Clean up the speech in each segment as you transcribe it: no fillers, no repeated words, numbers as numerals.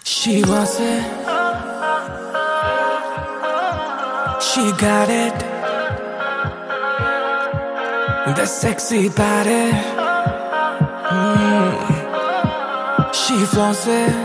She wants it. She got it. That sexy body. She flaunts it.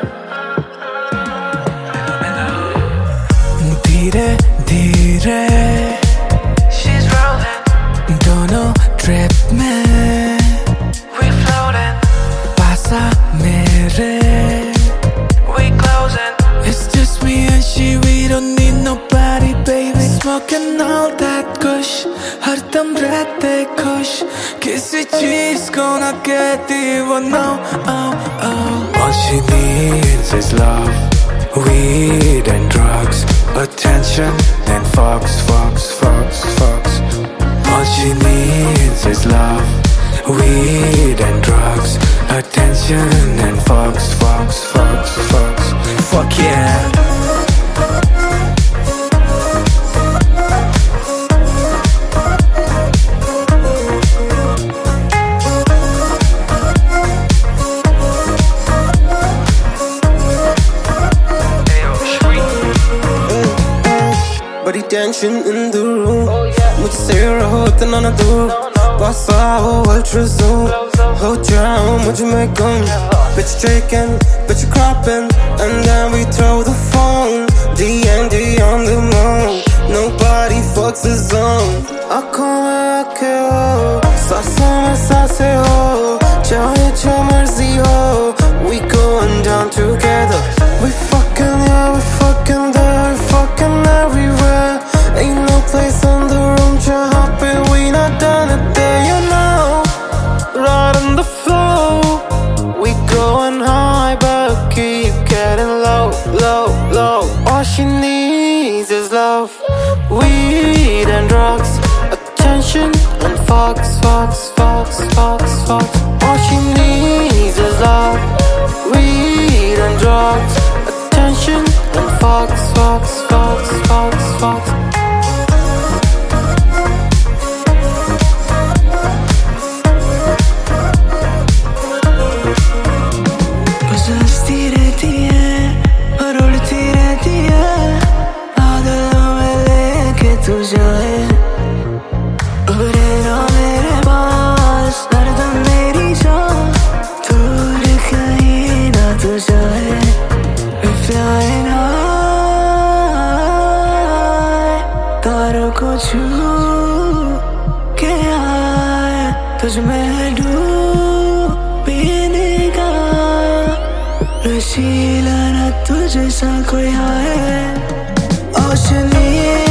धीरे धीरे She's rolling, दोनों trip में we floating, पास आ मेरे. we closing. It's just me and she, we don't need nobody, baby. Smoking all that kush, हर दम रहते खुश, किसी चीज को ना कहती वो no, oh, oh. All she needs is love, weed and drugs, attention and fucks, fucks, fucks, fucks. All she needs is love, weed and drugs, attention and fucks, fucks, fucks, fucks. Fuck yeah. बड़ी tension in the room. मुझसे रहो इतना ना दूर. पास आओ ultrasound. हो जाओ मुझ में गुम. Bitch shaking, bitch cropping, and then we throw the phone. D&D on the moon. Nobody fucks the zone. आँखों में आँखें हो, सांसों में सांसें हो. चाहे जो मर्जी हो, we going down together. We fucking yeah, we fucking there, we fucking everywhere. Ain't no place in the room जहाँ पे we not done it there, you know. Right on the floor, we going high but keep getting low, low, low. All she needs is love, weed and drugs, attention and fucks, fucks, fucks, fucks, fucks. All she needs is love, weed and drugs, attention and fucks, fucks, fucks, fucks, fucks. बस हंसती रहती है और उड़ती रहती है, बादलों में लेके तू जाए. उड़े ना मेरे पास हरदम मेरी जान, दूर कहीं ना तू जाए. We're flying high, तारों को छू के आए, तुझ में डूबने का नशीला ना तुझ सा कोई है. Ocean